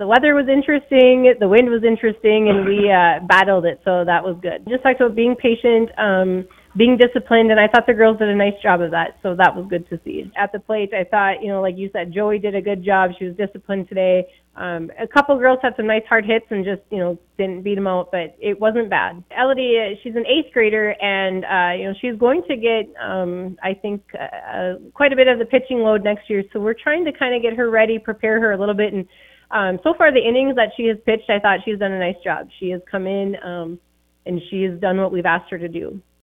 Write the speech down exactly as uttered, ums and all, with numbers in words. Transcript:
the weather was interesting, the wind was interesting, and we uh, battled it, so that was good. Just talked about being patient, um, being disciplined, and I thought the girls did a nice job of that, so that was good to see. At the plate, I thought, you know, like you said, Joey did a good job. She was disciplined today. Um, a couple girls had some nice hard hits and just, you know, didn't beat them out, but it wasn't bad. Elodie, uh, she's an eighth grader, and, uh, you know, she's going to get, um, I think, uh, quite a bit of the pitching load next year, so we're trying to kind of get her ready, prepare her a little bit, and um, so far the innings that she has pitched, I thought she's done a nice job. She has come in, um, and she has done what we've asked her to do.